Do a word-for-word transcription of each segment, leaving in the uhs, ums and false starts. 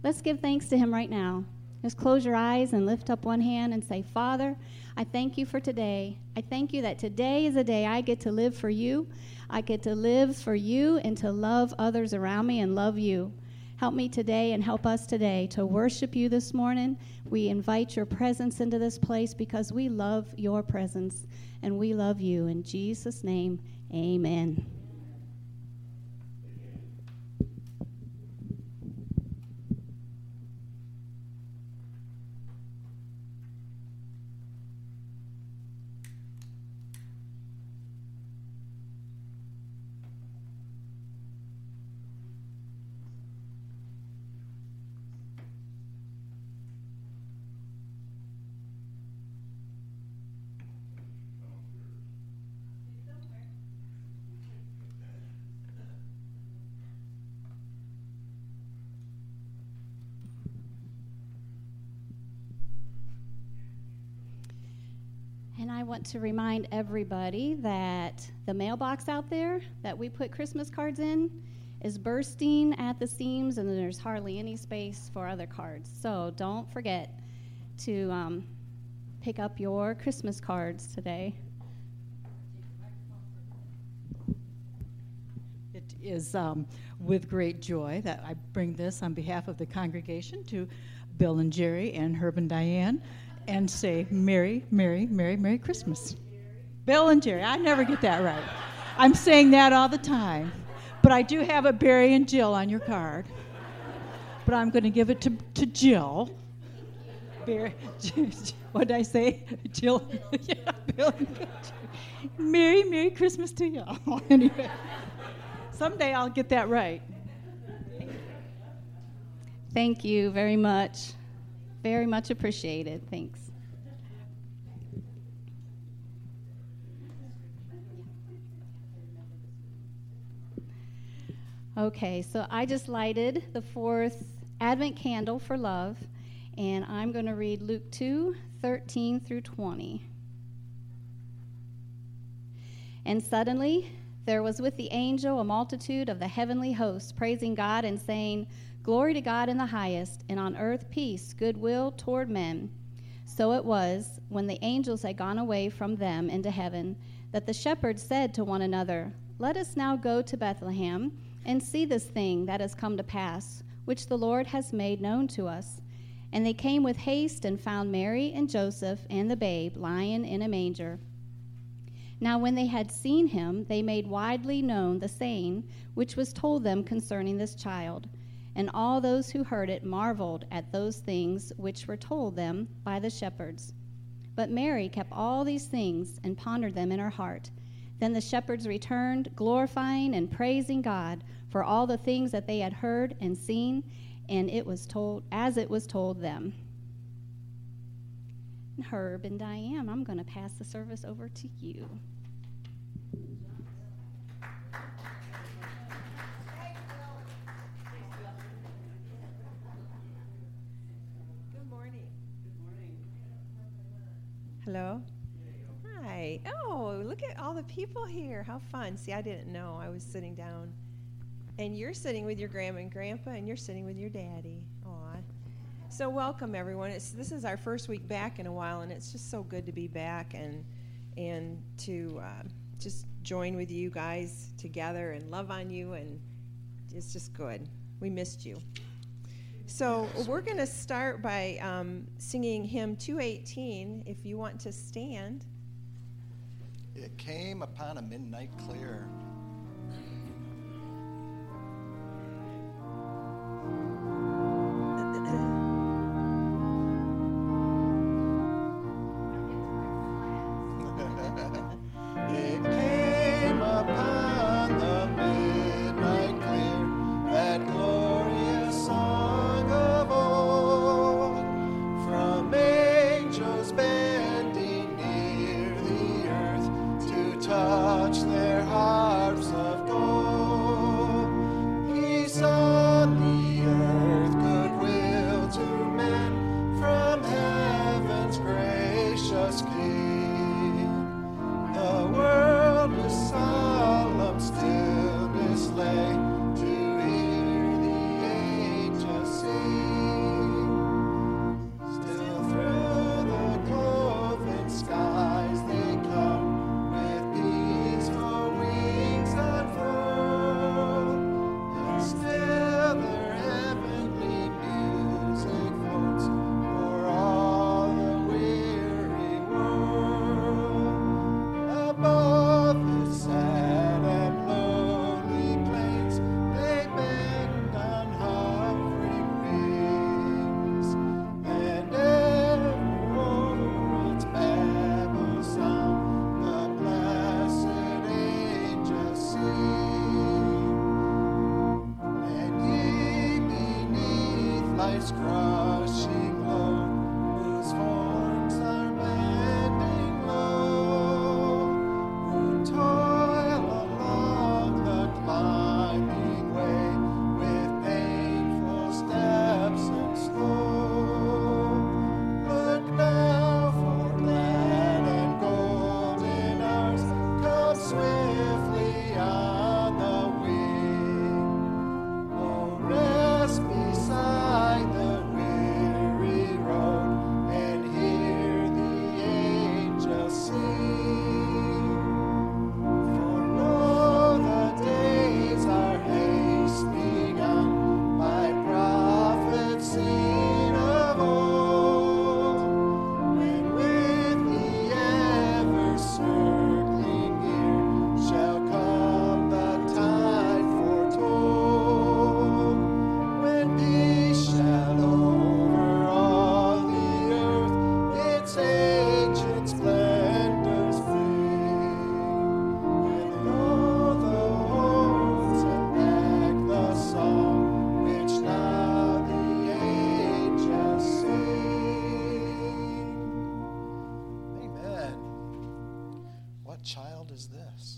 Let's give thanks to him right now. Just close your eyes and lift up one hand and say, Father, I thank you for today. I thank you that today is a day I get to live for you. I get to live for you and to love others around me and love you. Help me today and help us today to worship you this morning. We invite your presence into this place because we love your presence and we love you. In Jesus' name, amen. And I want to remind everybody that the mailbox out there that we put Christmas cards in is bursting at the seams, and there's hardly any space for other cards. So don't forget to um, pick up your Christmas cards today. It is um, with great joy that I bring this on behalf of the congregation to Bill and Jerry and Herb and Diane, and say, Merry, Merry, Merry, Merry Christmas. Bill and Jerry. I never get that right. I'm saying that all the time. But I do have a Barry and Jill on your card. But I'm going to give it to, to Jill. Barry, what did I say? Jill. Yeah, Bill and Jill. Merry, Merry Christmas to y'all. Anyway, someday I'll get that right. Thank you very much. Very much appreciated. Thanks. Okay, so I just lighted the fourth Advent candle for love, and I'm going to read Luke two, thirteen through twenty. And suddenly there was with the angel a multitude of the heavenly hosts, praising God and saying, Glory to God in the highest, and on earth peace, goodwill toward men. So it was, when the angels had gone away from them into heaven, that the shepherds said to one another, Let us now go to Bethlehem, and see this thing that has come to pass, which the Lord has made known to us. And they came with haste and found Mary and Joseph and the babe lying in a manger. Now when they had seen him, they made widely known the saying which was told them concerning this child. And all those who heard it marveled at those things which were told them by the shepherds. But Mary kept all these things and pondered them in her heart. Then the shepherds returned, glorifying and praising God for all the things that they had heard and seen, and it was told as it was told them. Herb and Diane, I'm going to pass the service over to you. Hello? Hi. Oh, look at all the people here. How fun. See, I didn't know. I was sitting down. And you're sitting with your grandma and grandpa, and you're sitting with your daddy. Aw. So welcome, everyone. It's, this is our first week back in a while, and it's just so good to be back and and to uh, just join with you guys together and love on you, and it's just good. We missed you. So we're going to start by um, singing hymn two eighteen, if you want to stand. It came upon a midnight clear. It came upon the midnight clear, that glorious song of old, from angels bending near the earth to touch their hearts. life's crushing load, whose forms are bending low, who toil along the climbing way with painful steps and slow. Look now, for glad and golden hours come swiftly on the wing. Oh, rest beside the weary road and hear the angels sing. For lo, the days are hastening on by prophets seen of old, when with the ever-circling year shall come the tide foretold, when peace shall over all the earth its ancient splendors fling, and all the oaths and back the song which now the angels sing. Amen. What child is this?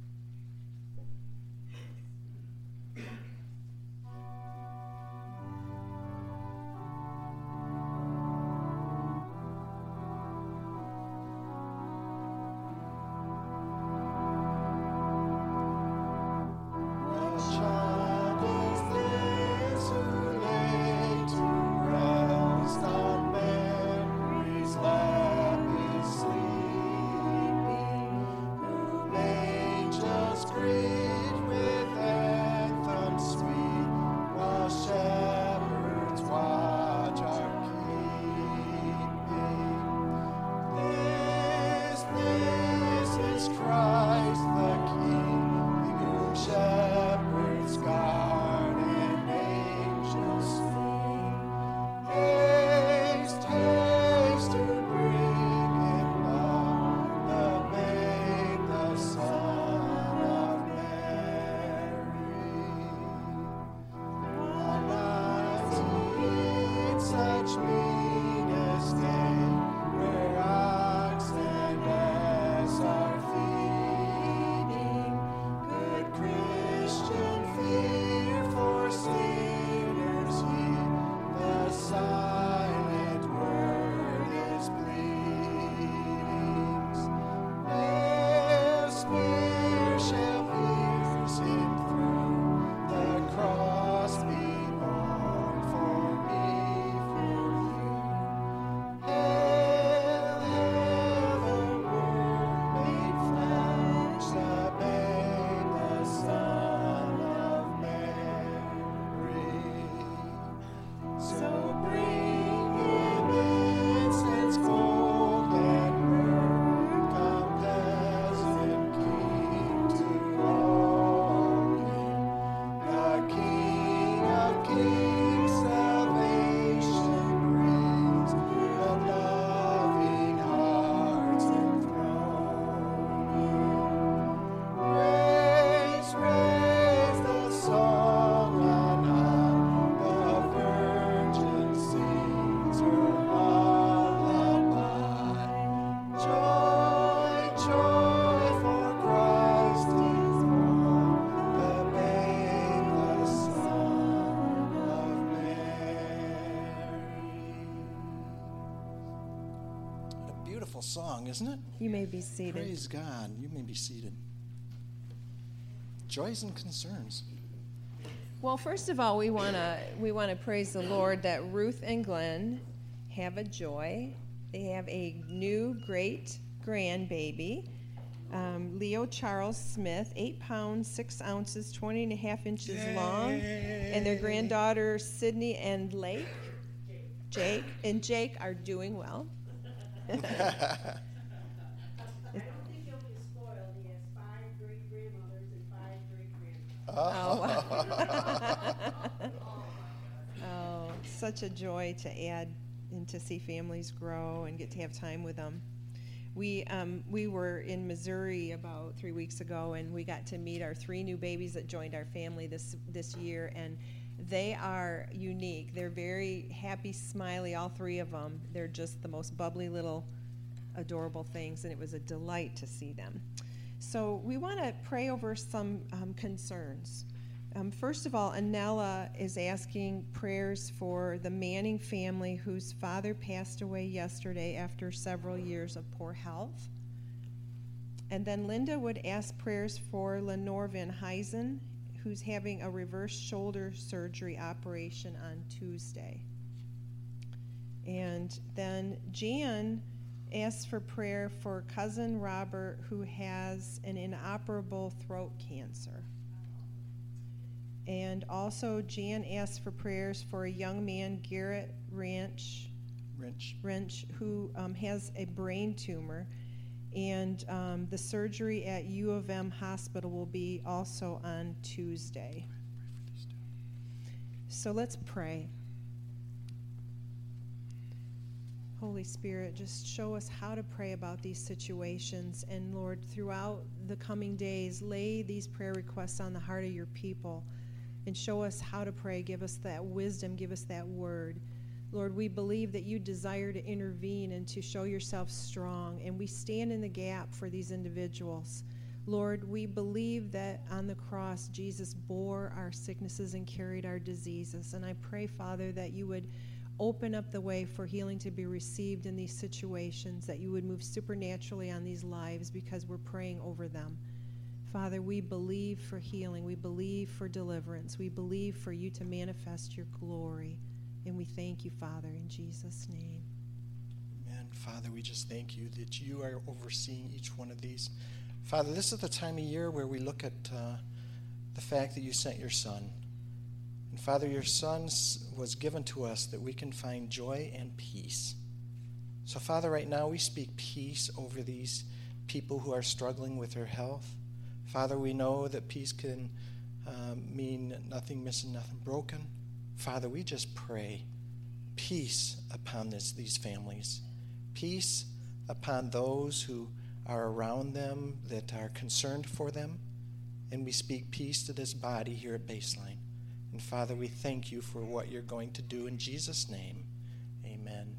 What child is this who lay to rest on Mary's lap is sleeping, whom angels greet with anthems sweet, while shepherds watch our keeping? This, this is Christ the King, in whom shepherds guard and angels sing. Haste, haste to bring him love, the babe, the Son of Mary. While nights he in such meanest day, where ox and ass are feeding, good Christian fear for sinners heed, the silent word is pleadings. Their spear shall pierce him through, the cross be borne for me, for you. Hail, hail, the Word made flesh, the babe, the Son of Mary. So bring him incense, gold and myrrh, come peasant king to all King, the King of kings, salvation brings, the loving hearts enthroning. Raise, raise the song on high, the Virgin sings her lullaby. Joy, joy, for Christ is born, the babe, the Son of Mary. What a beautiful song, isn't it? You may be seated. Praise God. You may be seated. Joys and concerns. Well, first of all, we want to we want to praise the Lord that Ruth and Glenn have a joy. They have a new great grandbaby, um, Leo Charles Smith, eight pounds, six ounces, twenty and a half inches long, and their granddaughter Sydney and Lake, Jake, and Jake are doing well. I don't think he'll be spoiled. He has five great grandmothers and five great grandfathers. Oh. Oh, such a joy to add and to see families grow and get to have time with them. We um, we were in Missouri about three weeks ago, and we got to meet our three new babies that joined our family this this year. And They are unique. They're very happy, smiley, all three of them. They're just the most bubbly little adorable things, and it was a delight to see them. So we want to pray over some um, concerns. Um, first of all, Anella is asking prayers for the Manning family whose father passed away yesterday after several years of poor health. And then Linda would ask prayers for Lenore Van Heisen, who's having a reverse shoulder surgery operation on Tuesday. And then Jan asks for prayer for cousin Robert, who has an inoperable throat cancer. And also Jan asks for prayers for a young man, Garrett Ranch, Wrench. Wrench who um, has a brain tumor. And um, the surgery at U of M Hospital will be also on Tuesday. So let's pray. Holy Spirit, just show us how to pray about these situations. And Lord, throughout the coming days, lay these prayer requests on the heart of your people and show us how to pray. Give us that wisdom. Give us that word. Lord, we believe that you desire to intervene and to show yourself strong, and we stand in the gap for these individuals. Lord, we believe that on the cross, Jesus bore our sicknesses and carried our diseases. And I pray, Father, that you would open up the way for healing to be received in these situations, that you would move supernaturally on these lives because we're praying over them. Father, we believe for healing. We believe for deliverance. We believe for you to manifest your glory. And we thank you, Father, in Jesus' name. Amen. Father, we just thank you that you are overseeing each one of these. Father, this is the time of year where we look at uh, the fact that you sent your Son. And Father, your Son was given to us that we can find joy and peace. So Father, right now we speak peace over these people who are struggling with their health. Father, we know that peace can um, mean nothing missing, nothing broken. Father, we just pray peace upon this, these families, peace upon those who are around them that are concerned for them, and we speak peace to this body here at Baseline. And Father, we thank you for what you're going to do in Jesus' name. Amen.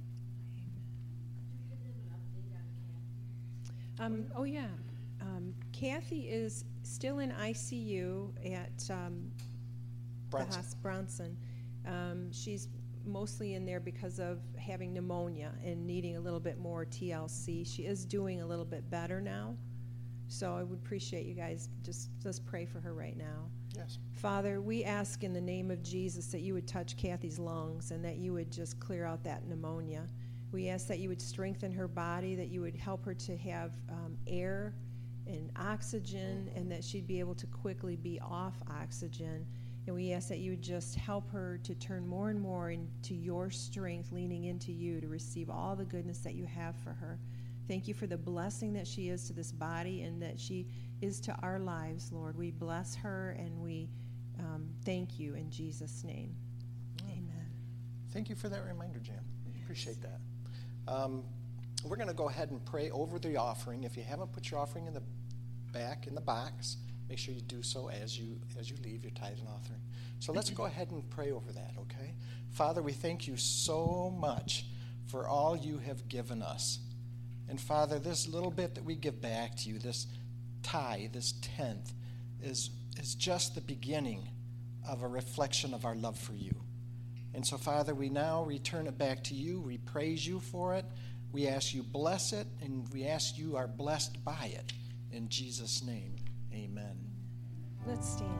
Um, oh, yeah. Um, Kathy is still in I C U at um, Bronson. the hospital, Bronson. Um, she's mostly in there because of having pneumonia and needing a little bit more T L C. She is doing a little bit better now, so I would appreciate you guys just just pray for her right now. Yes. Father, we ask in the name of Jesus that you would touch Kathy's lungs and that you would just clear out that pneumonia. We ask that you would strengthen her body, that you would help her to have um, air and oxygen, and that she'd be able to quickly be off oxygen. And we ask that you would just help her to turn more and more into your strength, leaning into you to receive all the goodness that you have for her. Thank you for the blessing that she is to this body and that she is to our lives, Lord. We bless her and we um, thank you in Jesus' name. Oh. Amen. Thank you for that reminder, Jan. Appreciate that. Um, we're going to go ahead and pray over the offering. If you haven't put your offering in the back in the box, make sure you do so as you as you leave your tithe and offering. So let's go ahead and pray over that, okay? Father, we thank you so much for all you have given us. And Father, this little bit that we give back to you, this tithe, this tenth, is, is just the beginning of a reflection of our love for you. And so, Father, we now return it back to you. We praise you for it. We ask you bless it, and we ask you are blessed by it. In Jesus' name, amen. Let's stand.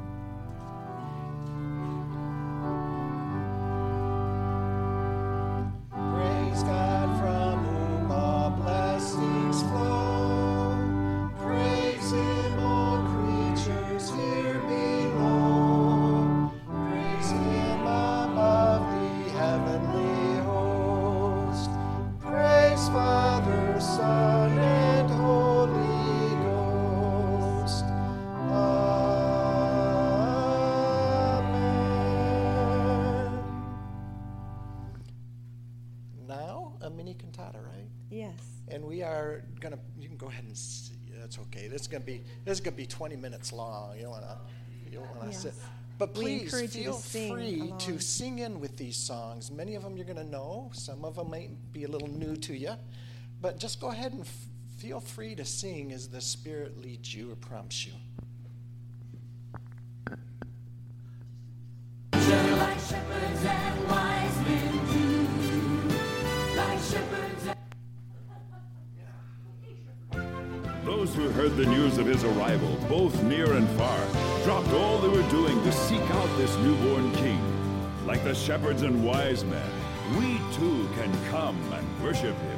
Praise God from whom all blessings flow. Praise him, all creatures here below. Praise him above the heavenly host. Praise Father, Son, and Holy Ghost. Amen. Now, a mini cantata, right? Yes. And we are going to, you can go ahead and see, that's okay. This is going to be, this is going to be twenty minutes long. You don't want to, you don't want to Yes. sit. But we please encourage you to feel sing free along. to sing in with these songs. Many of them you're going to know. Some of them might be a little new to you. But just go ahead and f- feel free to sing as the Spirit leads you or prompts you. Like shepherds and wise men do. Like shepherds and Those who heard the news of his arrival, both near and far, dropped all they were doing to seek out this newborn king. Like the shepherds and wise men, we too can come and worship him.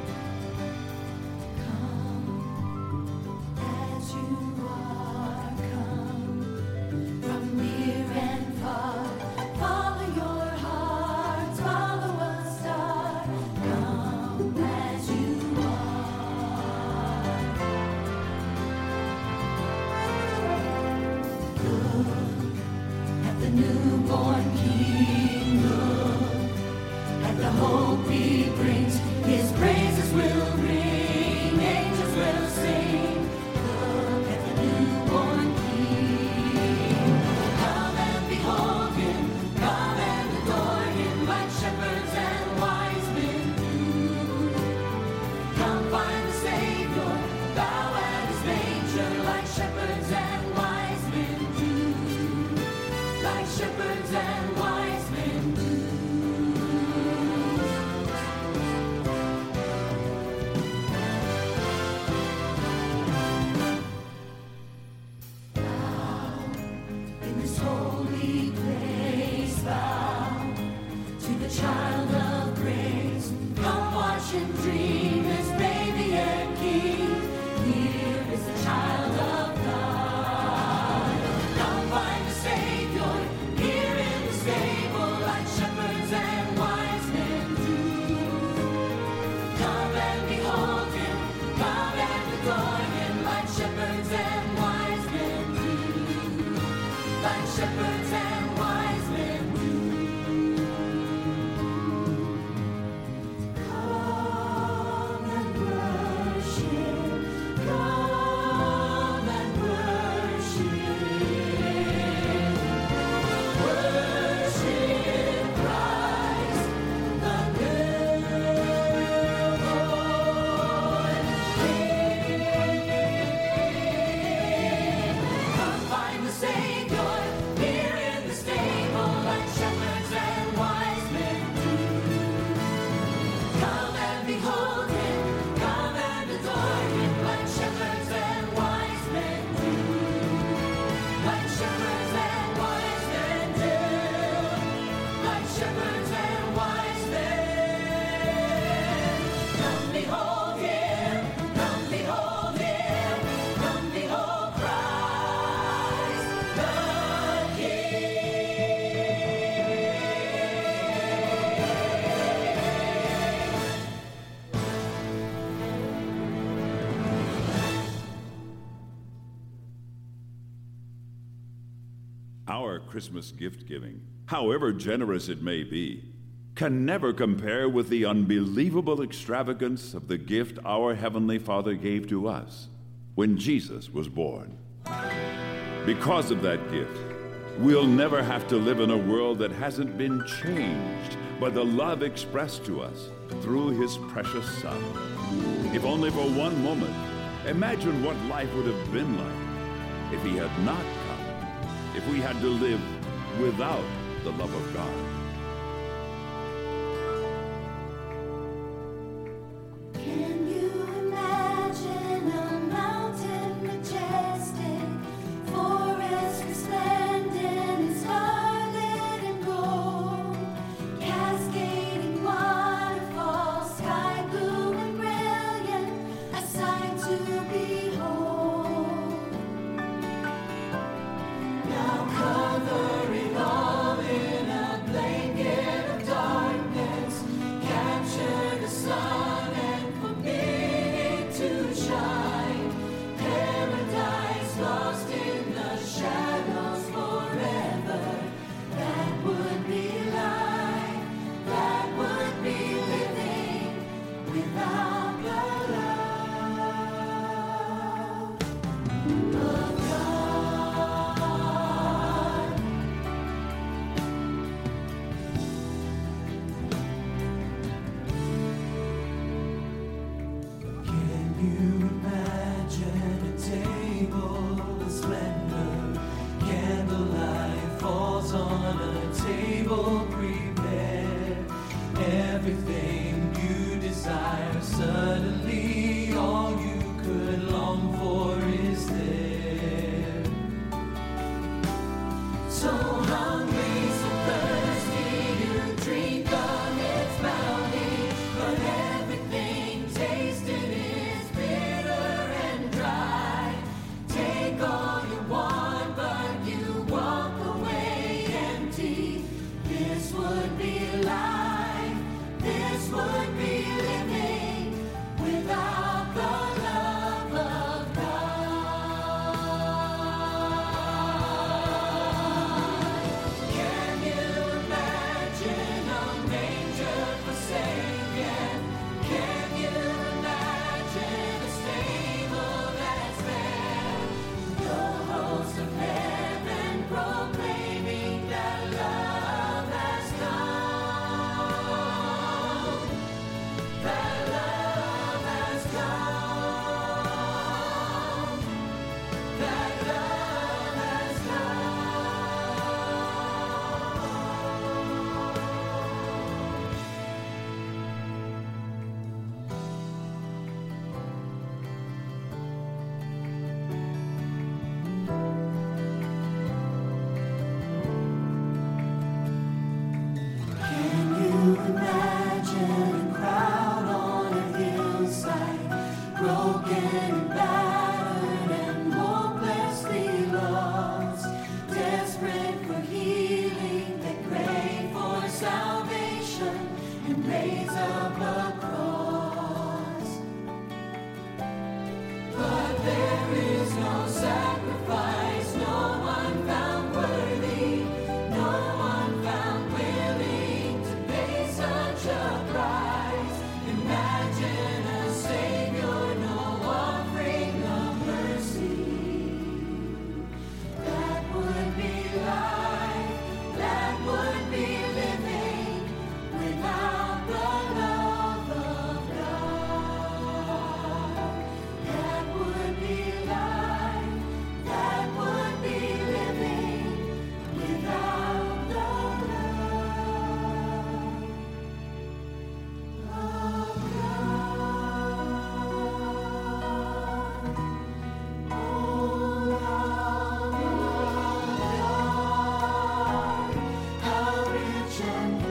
as you are, come from near and far. Follow your hearts, follow a star. Come as you are. Look at the newborn King. Look at the hope he brings. His praises will ring, angels will sing. Look at the newborn King. Come and behold him, come and adore him, like shepherds and wise men do. Come find the Savior, bow at his manger, like shepherds and wise men do. Like shepherds and wise men do. In this holy place, bow to the child of grace. Come watch and dream this baby and king. Here is the child of God. Come find the Savior here in the stable, like shepherds and wise men do. Come and behold him, come and adore him, like shepherds and wise men do. Like shepherds and wise men do. Come and worship, come and worship. Worship Christ, the newborn King. Come find the Savior here in the stable, like shepherds and wise men do. Come and behold him, come and adore him, like shepherds and wise men do. Like shepherds and wise men do. Like shepherds and wise men. Come behold him, come behold him, come behold Christ the King. Our Christmas gift giving, however generous it may be, can never compare with the unbelievable extravagance of the gift our Heavenly Father gave to us when Jesus was born. Because of that gift, we'll never have to live in a world that hasn't been changed by the love expressed to us through his precious Son. If only for one moment, imagine what life would have been like if he had not come, if we had to live without the love of God. Can you imagine a mountain majestic, forest resplendent in scarlet and gold, cascading waterfalls, sky blue and brilliant, a sight to behold. Now covering all in a blaze everything you desire. Suddenly, all you could long for is there. So hungry, so thirsty, you drink of its bounty, but everything tasted is bitter and dry. Take all you want, but you walk away empty. This would be life, this would be living without the love of God. Can you imagine a manger forsaken? Can you imagine a stable that's bare? The host of heaven proclaiming that love has come. That love has come. That love has Can you imagine a crowd on a hillside, broken and battered and hopelessly lost, desperate for healing, that crave for salvation and raise up a cross? But there is no sacrifice, no one found worthy, no one found willing to pay such a price. Imagine a Savior, no offering of mercy. That would be life, that would be living without the love of God. That would be life, that would be living without the love of God. Oh, love of God, how rich and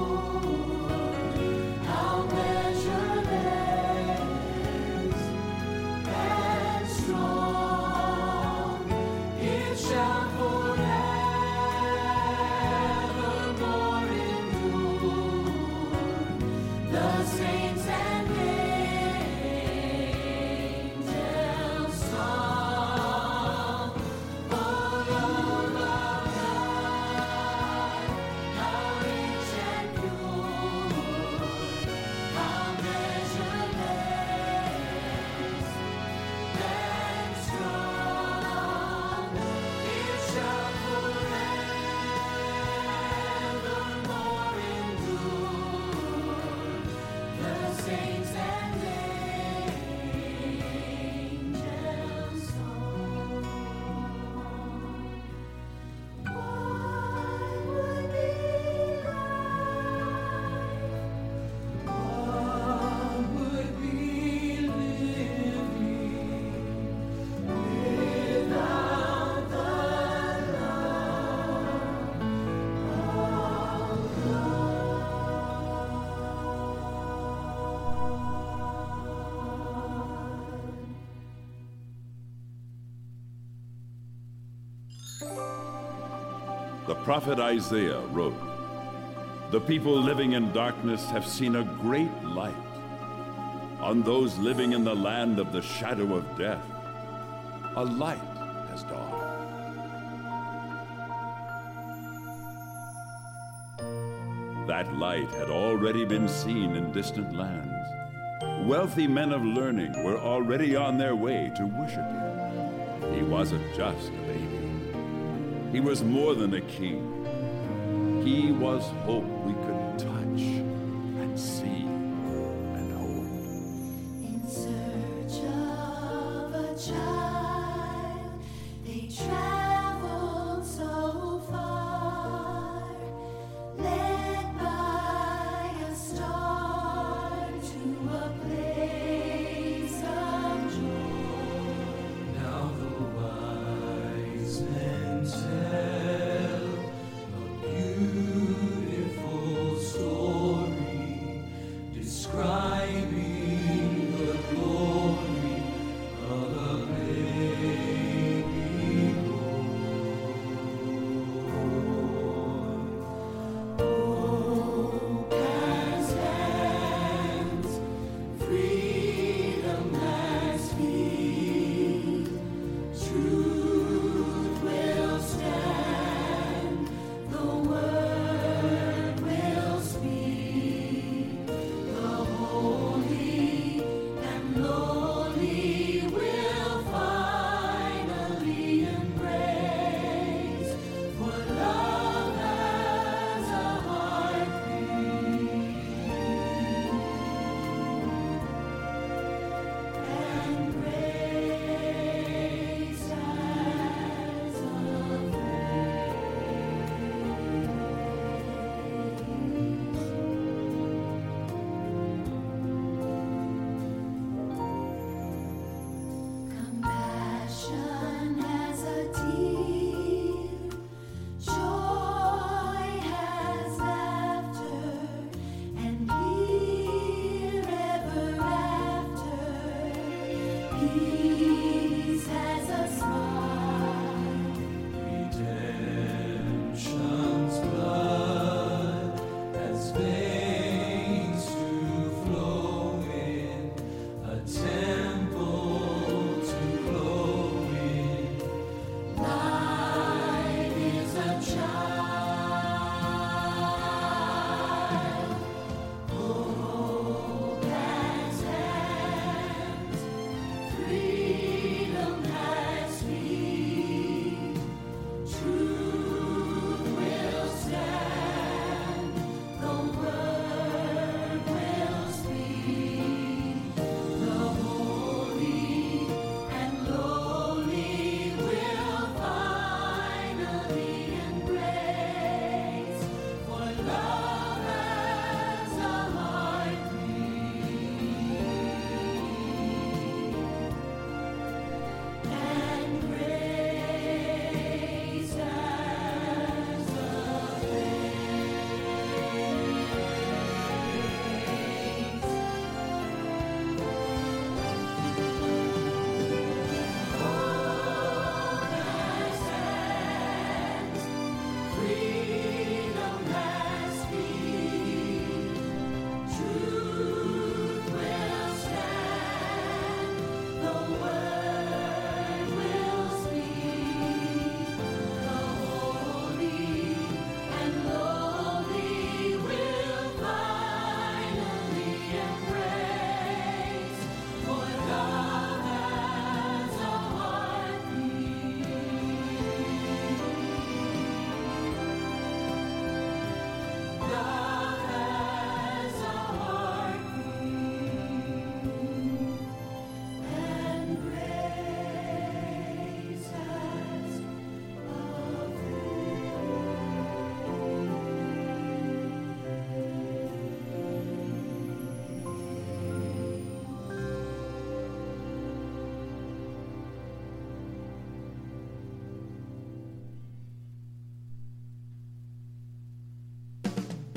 pure, how measureless and strong, it shall forevermore endure. The saints and angels song. Oh, love of God, how rich and pure, how measureless and strong, it shall forevermore endure. The saints and angels song. What would be life? What would be living without the The prophet Isaiah wrote, "The people living in darkness have seen a great light. On those living in the land of the shadow of death, a light has dawned." That light had already been seen in distant lands. Wealthy men of learning were already on their way to worship him. He wasn't just a baby. He was more than a king. He was hope we could touch and see and hold. In search of a child, they traveled so far, led by a star.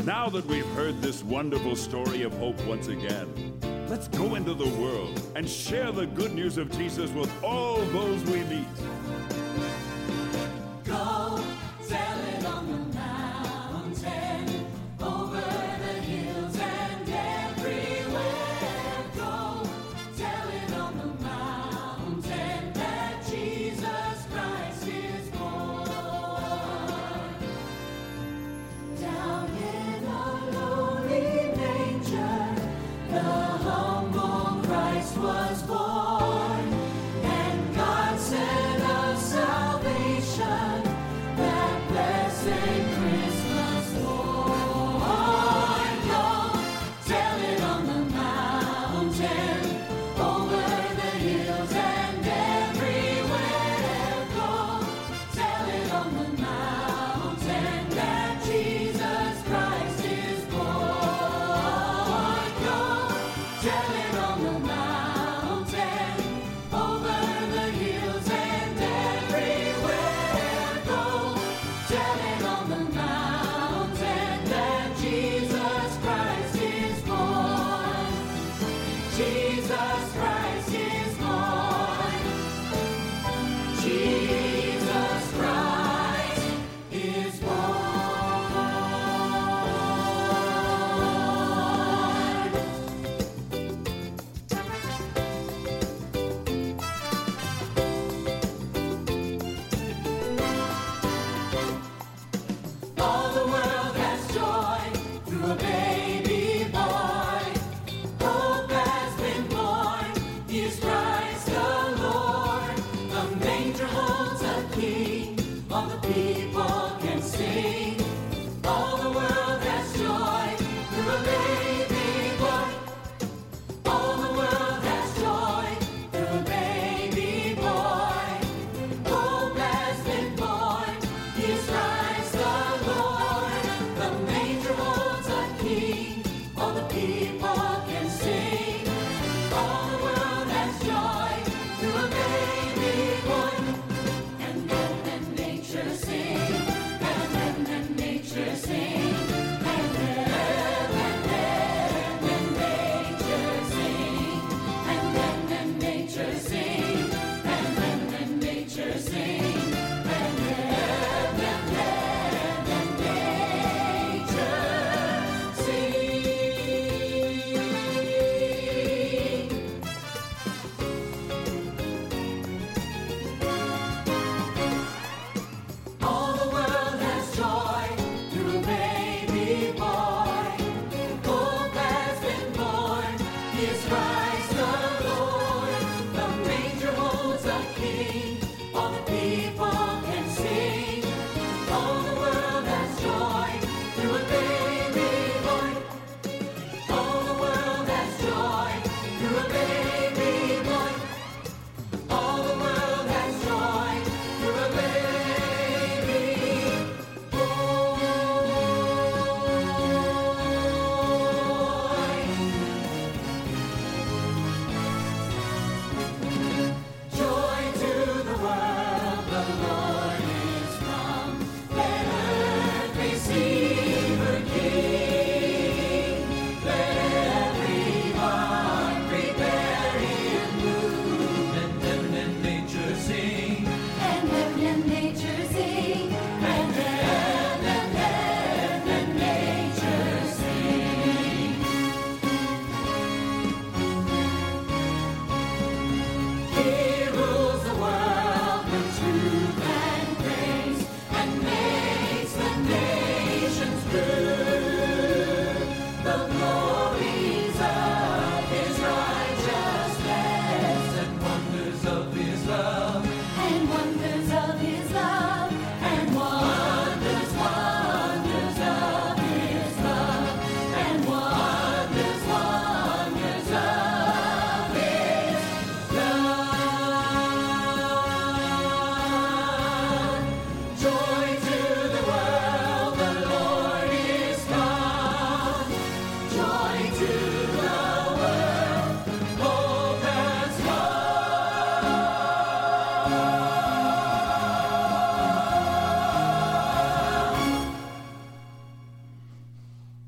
Now that we've heard this wonderful story of hope once again, let's go into the world and share the good news of Jesus with all those we meet. Go tell it on the mountain, over the hills and everywhere. Go tell it on the mountain that Jesus Christ is born. Down in a lowly manger, the humble Christ was born, and God sent us salvation, that blessed Christmas morn. Go tell it on the mountain, over the hills and everywhere. Go tell it on the mountain that Jesus Christ is born. Go tell it on the mountain, over the hills and everywhere. Go tell it on the mountain that Jesus Christ is born. Jesus Christ is born. Jesus Christ is born. All the world has joy through a baby boy. Hope has been born. He is Christ the Lord. The manger holds a king. All the people can sing. All the world has joy through a baby boy. All the world has joy through a baby boy. Hope has been born. He is Christ the Lord. The manger holds a king. All the people can sing. All the world has joy through a baby boy. And then and nature sing. And then and nature sing. And then and then and nature sing. And then and nature sing. And then and nature sing. And then and then and nature sing. All the world has joy through a baby boy. Hope has been born. He is Christ the Lord. The manger holds a king. All the people can sing. All the world has joy through a baby boy. All the world has joy through a baby boy. All the world has joy through a baby boy. Joy to the world, the Lord is come. Let earth receive her King. Let every heart prepare in bloom. And heaven and nature sing. And heaven and nature sing. And heaven and heaven and nature sing. He rules the world with truth and grace, and makes the nations prove the glories of His righteousness, and wonders of His love, and wonders of His love, and wonders, wonders of His love, and wonders, wonders of His love. Joy to the world, the Lord is come. Joy to the world, hope has come.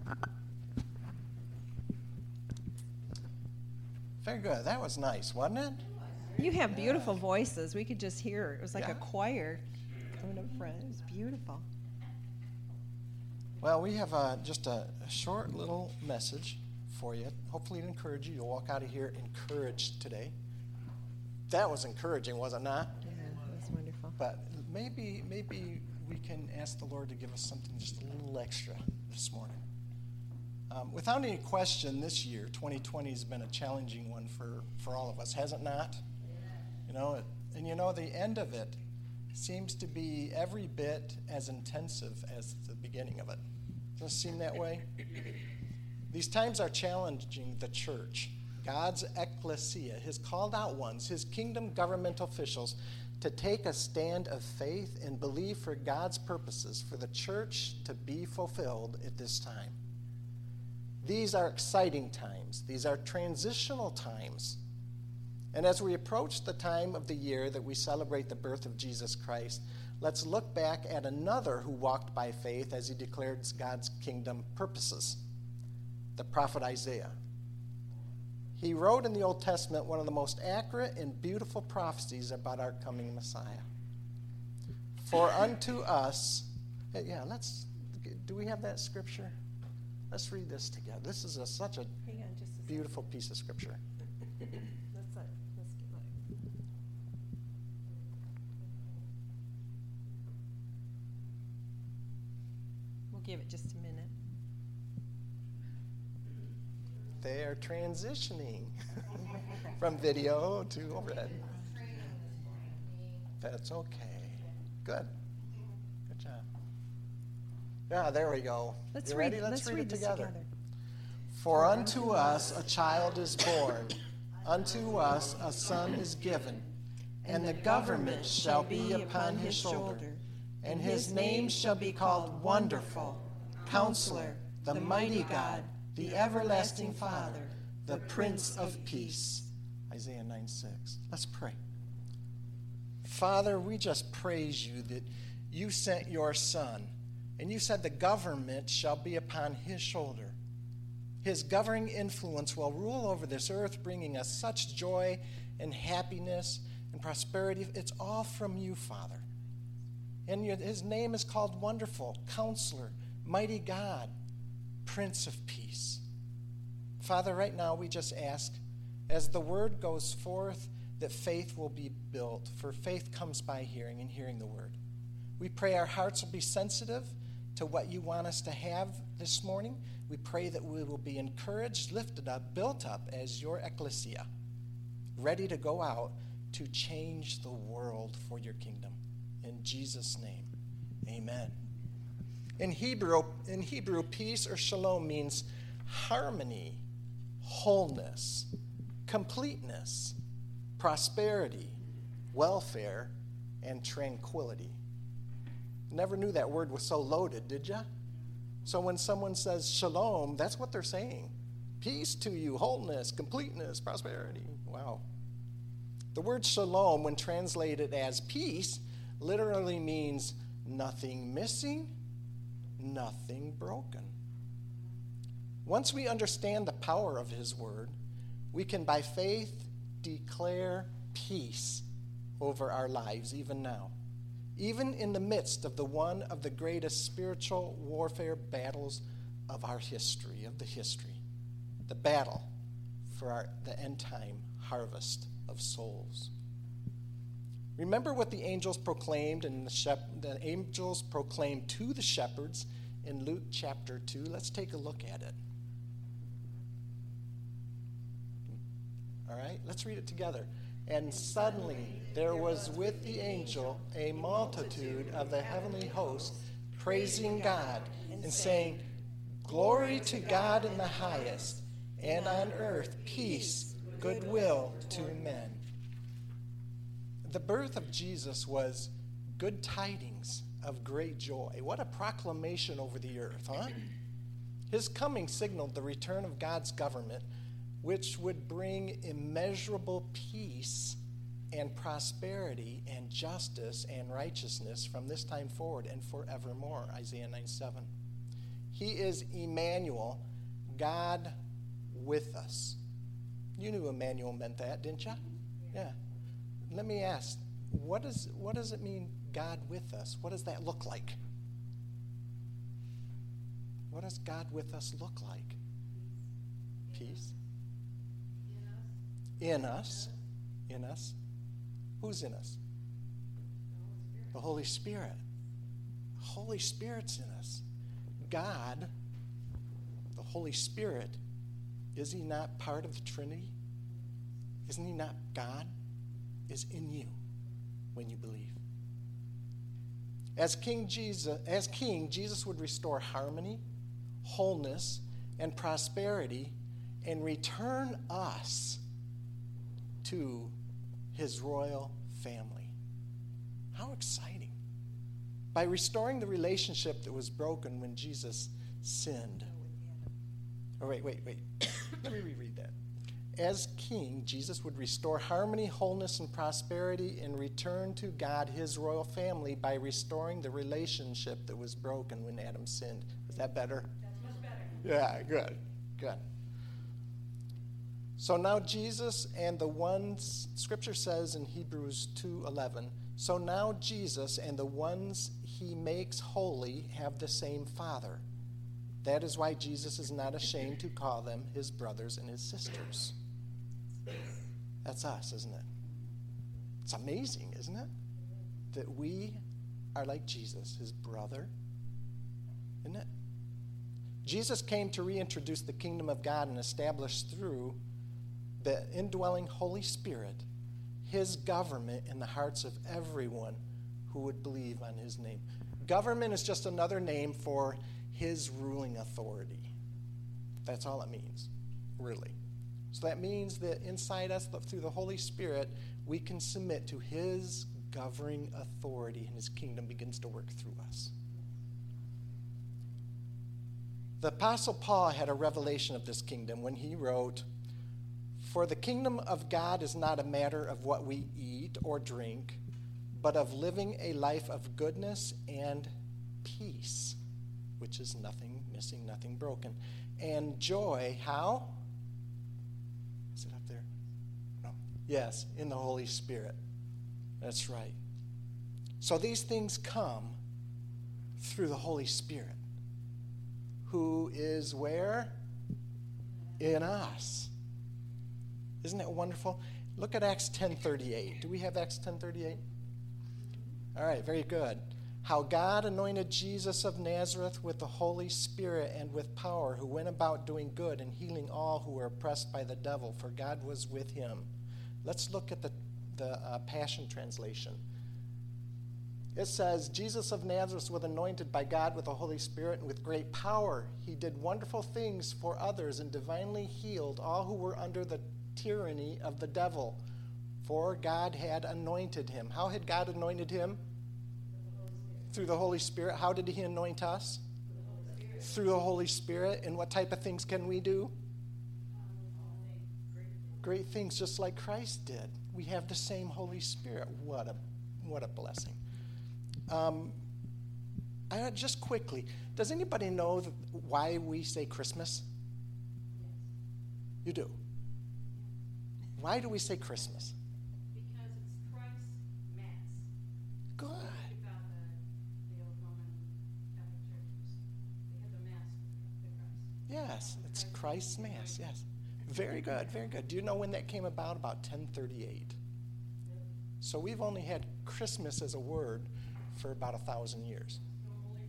Very good. That was nice, wasn't it? You have beautiful voices. We could just hear it. It was like Yeah. a choir coming up front. It was beautiful. Well, we have uh, just a, a short little message for you. Hopefully to encourage you. You'll walk out of here encouraged today. That was encouraging, was it not? Yeah, that was wonderful. But maybe maybe we can ask the Lord to give us something just a little extra this morning. Um, without any question, this year, twenty twenty, has been a challenging one for, for all of us, has it not? You know, it, and you know, the end of it seems to be every bit as intensive as the beginning of it. Does it seem that way? These times are challenging the church, God's ecclesia, his called out ones, his kingdom government officials, to take a stand of faith and believe for God's purposes for the church to be fulfilled at this time. These are exciting times. These are transitional times. And as we approach the time of the year that we celebrate the birth of Jesus Christ, let's look back at another who walked by faith as he declared God's kingdom purposes, the prophet Isaiah. He wrote in the Old Testament one of the most accurate and beautiful prophecies about our coming Messiah. For unto us, yeah, let's, do we have that scripture? Let's read this together. This is a, such a Hang on just a second. beautiful piece of scripture. Let's, uh, let's get like. We'll give it just a minute. They are transitioning from video to overhead. That's okay. Good. Good job. Yeah, there we go. Let's You read. ready? Let's, let's read, read it this together. together. For unto us a child is born, unto us a son is given, and the government shall be upon his shoulder, and his name shall be called Wonderful, Counselor, the Mighty God, the Everlasting Father, the Prince of Peace. Isaiah nine six. Let's pray. Father, we just praise you that you sent your Son, and you said the government shall be upon his shoulder. His governing influence will rule over this earth, bringing us such joy and happiness and prosperity. It's all from you, Father. And his name is called Wonderful, Counselor, Mighty God, Prince of Peace. Father, right now we just ask, as the word goes forth, that faith will be built, for faith comes by hearing, and hearing the word. We pray our hearts will be sensitive to what you want us to have this morning. We pray that we will be encouraged, lifted up, built up as your ecclesia, ready to go out to change the world for your kingdom. In Jesus' name, amen. In Hebrew, in Hebrew, peace or shalom means harmony, wholeness, completeness, prosperity, welfare, and tranquility. Never knew that word was so loaded, did ya? So when someone says shalom, that's what they're saying. Peace to you, wholeness, completeness, prosperity. Wow. The word shalom, when translated as peace, literally means nothing missing, nothing broken. Once we understand the power of his word, we can by faith declare peace over our lives even now, even in the midst of the one of the greatest spiritual warfare battles of our history, of the history, the battle for our, the end time harvest of souls. Remember what the angels proclaimed, and the, shep- the angels proclaimed to the shepherds in Luke chapter two. Let's take a look at it. All right, let's read it together. And suddenly there was with the angel a multitude of the heavenly host, praising God and saying, Glory to God in the highest, and on earth peace, goodwill to men. The birth of Jesus was good tidings of great joy. What a proclamation over the earth, huh? His coming signaled the return of God's government, which would bring immeasurable peace and prosperity and justice and righteousness from this time forward and forevermore, Isaiah nine seven. He is Emmanuel, God with us. You knew Emmanuel meant that, didn't you? Yeah. Let me ask, what does what does it mean, God with us? What does that look like? What does God with us look like? Peace. In us. In us. Who's in us? The Holy Spirit. The Holy Spirit's in us. God, the Holy Spirit, is he not part of the Trinity? Isn't he not God? Is in you when you believe. As King Jesus, as King, Jesus would restore harmony, wholeness, and prosperity, and return us to his royal family. How exciting. By restoring the relationship that was broken when Jesus sinned. Oh, wait, wait, wait. Let me reread that. As King, Jesus would restore harmony, wholeness, and prosperity and return to God, his royal family, by restoring the relationship that was broken when Adam sinned. Is that better? That's much better. Yeah, good, good. So now Jesus and the ones, Scripture says in Hebrews two eleven, so now Jesus and the ones he makes holy have the same Father. That is why Jesus is not ashamed to call them his brothers and his sisters. That's us, isn't it? It's amazing, isn't it? That we are like Jesus, his brother. Isn't it? Jesus came to reintroduce the kingdom of God and establish through the indwelling Holy Spirit his government in the hearts of everyone who would believe on his name. Government is just another name for his ruling authority. That's all it means, really. So that means that inside us, through the Holy Spirit, we can submit to his governing authority and his kingdom begins to work through us. The Apostle Paul had a revelation of this kingdom when he wrote, "For the kingdom of God is not a matter of what we eat or drink, but of living a life of goodness and peace, which is nothing missing, nothing broken, and joy." How? Is it up there? No. Yes, in the Holy Spirit. That's right. So these things come through the Holy Spirit, who is where? In us. Isn't that wonderful? Look at Acts ten thirty-eight. Do we have Acts ten thirty-eight? All right, very good. How God anointed Jesus of Nazareth with the Holy Spirit and with power, who went about doing good and healing all who were oppressed by the devil, for God was with him. Let's look at the, the uh, Passion Translation. It says, Jesus of Nazareth was anointed by God with the Holy Spirit and with great power. He did wonderful things for others and divinely healed all who were under the tyranny of the devil, for God had anointed him. How had God anointed him? Through the Holy Spirit. How did he anoint us? The Through the Holy Spirit. And what type of things can we do? Great things, just like Christ did. We have the same Holy Spirit. What a what a blessing. Um, I, just quickly, does anybody know that, why we say Christmas? You do. Why do we say Christmas? Because it's Christ's Mass. Good. Think about the, the old Roman Catholic churches. They had the Mass for Christ. Yes, it's Christ's Mass, yes. Very good, very good. Do you know when that came about? About ten thirty-eight. So we've only had Christmas as a word for about a thousand years. Only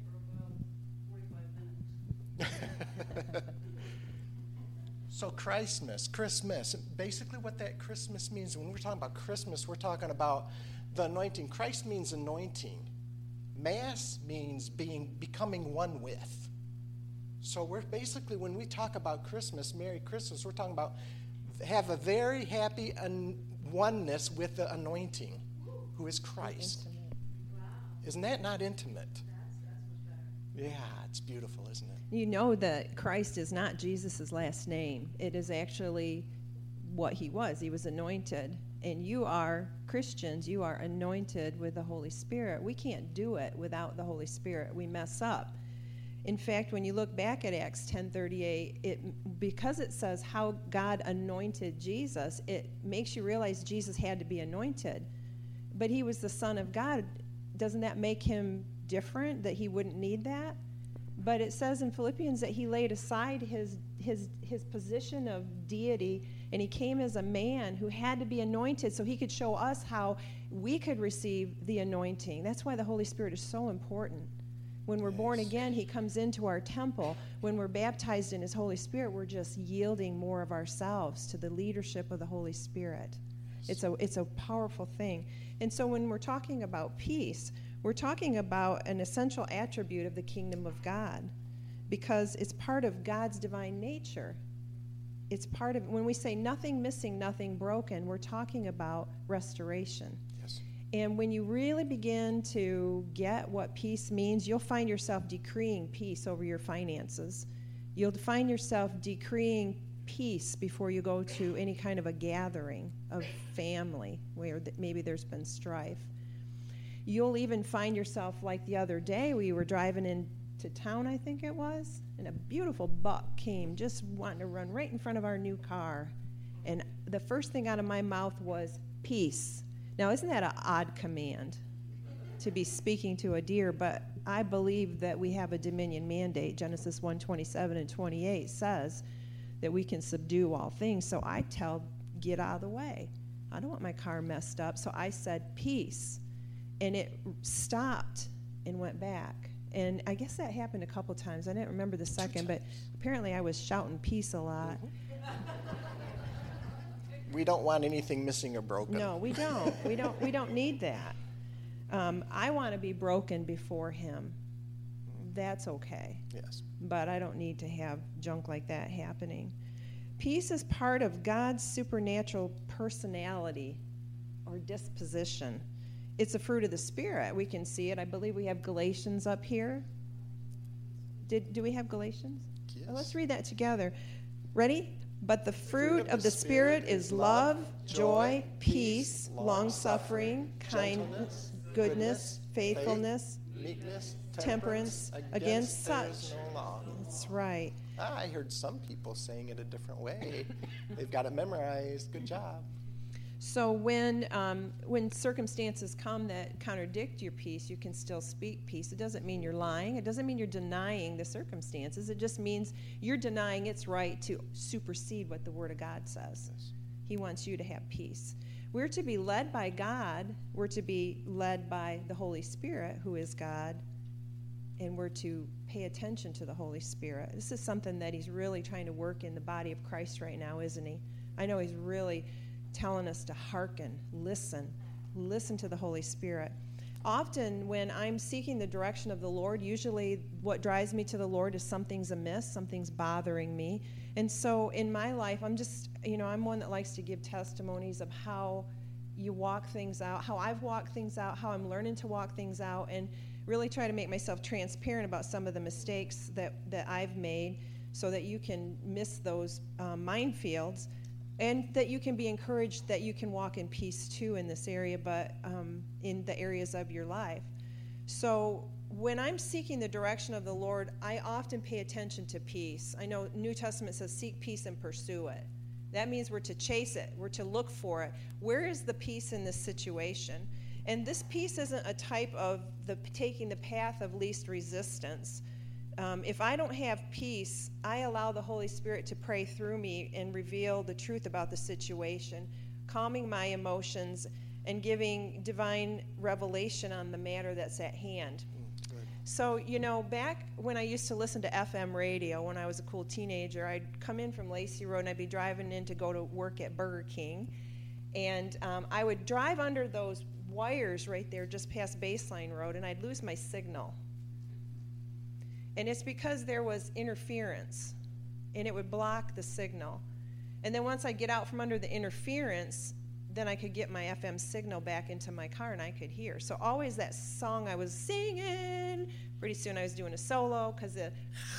for about forty-five minutes. So Christmas, Christmas, basically what that Christmas means, when we're talking about Christmas, we're talking about the anointing. Christ means anointing. Mass means being becoming one with. So we're basically, when we talk about Christmas, Merry Christmas, we're talking about have a very happy un- oneness with the anointing, who is Christ. Wow. Isn't that not intimate? That's, that's much better. Yeah, it's beautiful, isn't it? You know that Christ is not Jesus' last name. It is actually what he was. He was anointed. And you are Christians. You are anointed with the Holy Spirit. We can't do it without the Holy Spirit. We mess up. In fact, when you look back at Acts ten thirty-eight, it, because it says how God anointed Jesus, it makes you realize Jesus had to be anointed. But he was the Son of God. Doesn't that make him different, that he wouldn't need that? But it says in Philippians that he laid aside his, his, his position of deity, and he came as a man who had to be anointed so he could show us how we could receive the anointing. That's why the Holy Spirit is so important. When we're born again, he comes into our temple. When we're baptized in his Holy Spirit, we're just yielding more of ourselves to the leadership of the Holy Spirit. It's a, it's a powerful thing. And so when we're talking about peace, we're talking about an essential attribute of the kingdom of God, because it's part of God's divine nature. It's part of, when we say nothing missing, nothing broken, we're talking about restoration. Yes. And when you really begin to get what peace means, you'll find yourself decreeing peace over your finances. You'll find yourself decreeing peace before you go to any kind of a gathering of family where th- maybe there's been strife. You'll even find yourself, like the other day, we were driving into town, I think it was, and a beautiful buck came just wanting to run right in front of our new car. And the first thing out of my mouth was, peace. Now, isn't that an odd command to be speaking to a deer? But I believe that we have a dominion mandate. Genesis one twenty-seven and twenty-eight says that we can subdue all things. So I tell, get out of the way. I don't want my car messed up. So I said, peace. And it stopped and went back. And I guess that happened a couple times. I didn't remember the second, but apparently I was shouting peace a lot. We don't want anything missing or broken. No, we don't. We don't. We don't need that. Um, I want to be broken before him. That's okay. Yes. But I don't need to have junk like that happening. Peace is part of God's supernatural personality or disposition. It's a fruit of the Spirit. We can see it. I believe we have Galatians up here. Did do we have Galatians? Yes. Well, let's read that together. Ready? But the fruit of the Spirit is love, joy, peace, long-suffering, kindness, goodness, faithfulness, meekness, temperance. Against, Against there is such. no law. That's right. Ah, I heard some people saying it a different way. They've got it memorized. Good job. So when um, when circumstances come that contradict your peace, you can still speak peace. It doesn't mean you're lying. It doesn't mean you're denying the circumstances. It just means you're denying its right to supersede what the Word of God says. Yes. He wants you to have peace. We're to be led by God. We're to be led by the Holy Spirit, who is God, and we're to pay attention to the Holy Spirit. This is something that he's really trying to work in the body of Christ right now, isn't he? I know he's really telling us to hearken, listen, listen to the Holy Spirit. Often when I'm seeking the direction of the Lord, usually what drives me to the Lord is something's amiss, something's bothering me. And so in my life, I'm just, you know, I'm one that likes to give testimonies of how you walk things out, how I've walked things out, how I'm learning to walk things out, and really try to make myself transparent about some of the mistakes that, that I've made so that you can miss those um, minefields. And that you can be encouraged that you can walk in peace too in this area, but um, in the areas of your life. So when I'm seeking the direction of the Lord, I often pay attention to peace. I know New Testament says seek peace and pursue it. That means we're to chase it. We're to look for it. Where is the peace in this situation? And this peace isn't a type of the taking the path of least resistance. Um, if I don't have peace, I allow the Holy Spirit to pray through me and reveal the truth about the situation, calming my emotions and giving divine revelation on the matter that's at hand. Mm, so, you know, back when I used to listen to F M radio when I was a cool teenager, I'd come in from Lacey Road and I'd be driving in to go to work at Burger King. And um, I would drive under those wires right there just past Baseline Road, and I'd lose my signal. And it's because there was interference, and it would block the signal. And then once I get out from under the interference, then I could get my F M signal back into my car, and I could hear. So always that song I was singing, pretty soon I was doing a solo because the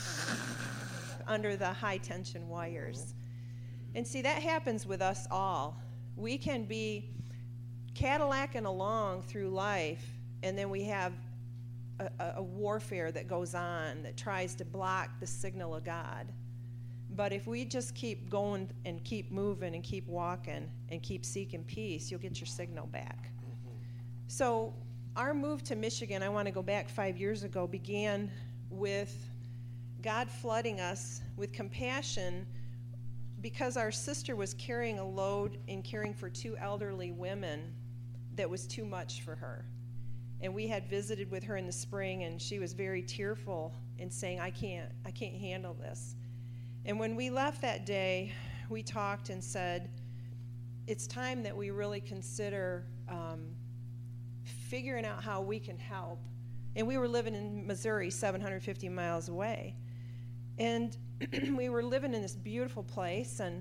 under the high-tension wires. And see, that happens with us all. We can be Cadillacing along through life, and then we have a, a warfare that goes on that tries to block the signal of God. But if we just keep going and keep moving and keep walking and keep seeking peace, you'll get your signal back. Mm-hmm. So our move to Michigan, I want to go back five years ago, began with God flooding us with compassion because our sister was carrying a load in caring for two elderly women that was too much for her. And we had visited with her in the spring, and she was very tearful and saying, I can't, I can't handle this. And when we left that day, we talked and said, it's time that we really consider um, figuring out how we can help. And we were living in Missouri, seven hundred fifty miles away. And we were living in this beautiful place, and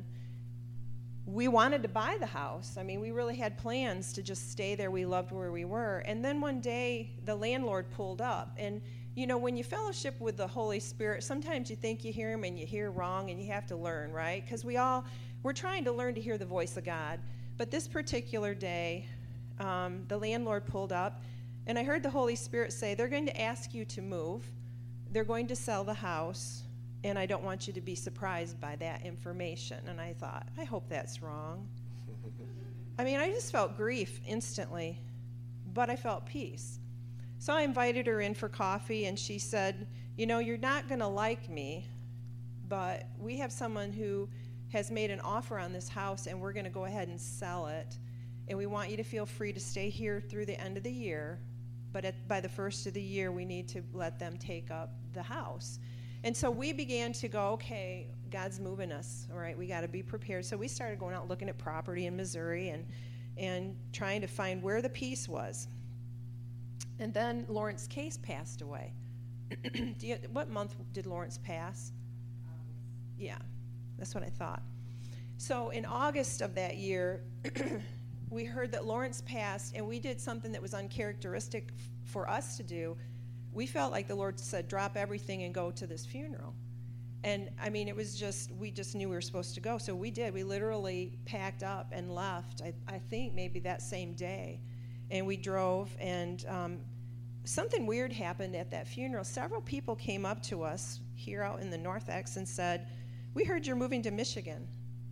we wanted to buy the house. I mean, we really had plans to just stay there. We loved where we were. And then one day, the landlord pulled up. And, you know, when you fellowship with the Holy Spirit, sometimes you think you hear him and you hear wrong, and you have to learn, right? Because we all, we're trying to learn to hear the voice of God. But this particular day, um, the landlord pulled up, and I heard the Holy Spirit say, they're going to ask you to move. They're going to sell the house. And I don't want you to be surprised by that information. And I thought, I hope that's wrong. I mean, I just felt grief instantly, but I felt peace. So I invited her in for coffee, and she said, you know, you're not going to like me, but we have someone who has made an offer on this house, and we're going to go ahead and sell it. And we want you to feel free to stay here through the end of the year, but at, by the first of the year, we need to let them take up the house. And so we began to go, okay, God's moving us, all right, we got to be prepared. So we started going out looking at property in Missouri and and trying to find where the peace was. And then Lawrence Case passed away. Do you, what month did Lawrence pass? Um, yeah, that's what I thought. So in August of that year, we heard that Lawrence passed, and we did something that was uncharacteristic f- for us to do. We felt like the Lord said, drop everything and go to this funeral. And, I mean, it was just, we just knew we were supposed to go. So we did. We literally packed up and left, I, I think maybe that same day. And we drove, and um, something weird happened at that funeral. Several people came up to us here out in the North X and said, we heard you're moving to Michigan.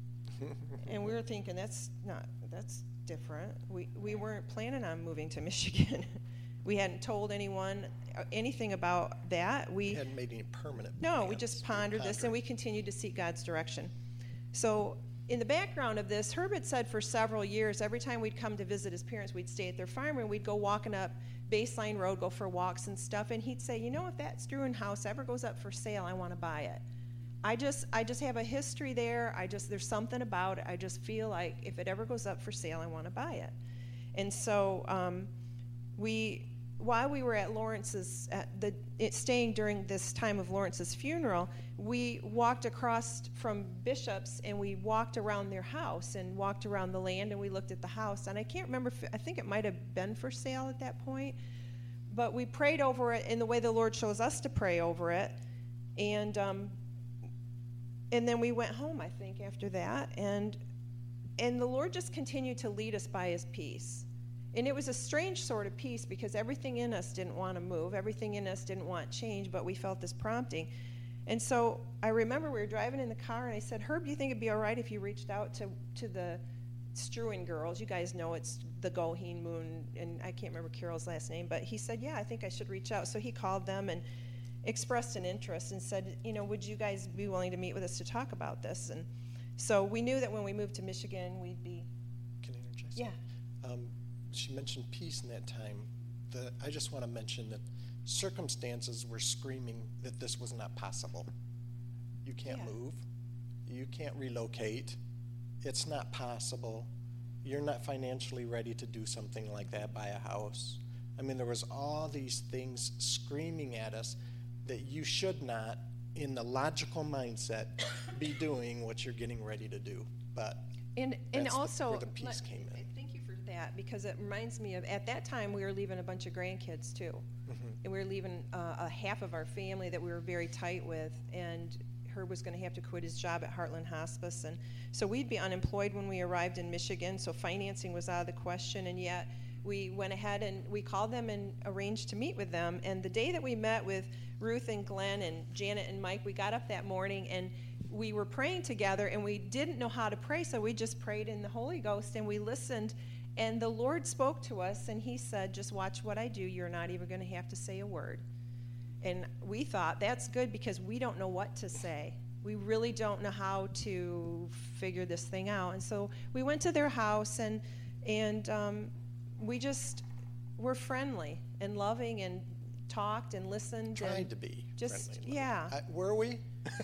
And we were thinking, that's not, that's different. We, we weren't planning on moving to Michigan. We hadn't told anyone anything about that. We, we hadn't made any permanent No, plans. we just pondered this, and we continued to seek God's direction. So in the background of this, Herb had said for several years, every time we'd come to visit his parents, we'd stay at their farm, and we'd go walking up Baseline Road, go for walks and stuff, and he'd say, you know, if that Struan house ever goes up for sale, I want to buy it. I just I just have a history there. I just there's something about it. I just feel like if it ever goes up for sale, I want to buy it. And so um, we... While we were at Lawrence's, at the, it, staying during this time of Lawrence's funeral, we walked across from Bishop's, and we walked around their house and walked around the land, and we looked at the house. And I can't remember, if, I think it might have been for sale at that point, but we prayed over it in the way the Lord shows us to pray over it. And um, and then we went home, I think, after that. And and the Lord just continued to lead us by his peace. And it was a strange sort of peace because everything in us didn't want to move. Everything in us didn't want change, but we felt this prompting. And so I remember we were driving in the car, and I said, Herb, do you think it'd be all right if you reached out to, to the Struan girls? You guys know it's the Goheen Moon, and I can't remember Carol's last name, but he said, yeah, I think I should reach out. So he called them and expressed an interest and said, you know, would you guys be willing to meet with us to talk about this? And so we knew that when we moved to Michigan, we'd be... Can I interject? Yeah. Um, she mentioned peace in that time. The, I just want to mention that circumstances were screaming that this was not possible. You can't Yeah. move. You can't relocate. It's not possible. You're not financially ready to do something like that, buy a house. I mean, there was all these things screaming at us that you should not, in the logical mindset, be doing what you're getting ready to do. But And and that's the- also, where the peace let- came in. thank you for that, because it reminds me of, at that time, we were leaving a bunch of grandkids, too. Mm-hmm. And we were leaving uh, a half of our family that we were very tight with, and Herb was going to have to quit his job at Heartland Hospice. And so we'd be unemployed when we arrived in Michigan, so financing was out of the question, and yet we went ahead and we called them and arranged to meet with them. And the day that we met with Ruth and Glenn and Janet and Mike, we got up that morning and we were praying together, and we didn't know how to pray, so we just prayed in the Holy Ghost, and we listened, and the Lord spoke to us, and he said, just watch what I do. You're not even going to have to say a word. And we thought, that's good, because we don't know what to say. We really don't know how to figure this thing out. And so we went to their house, and and um, we just were friendly and loving and talked and listened. Tried and to be just, friendly. yeah. I, were we?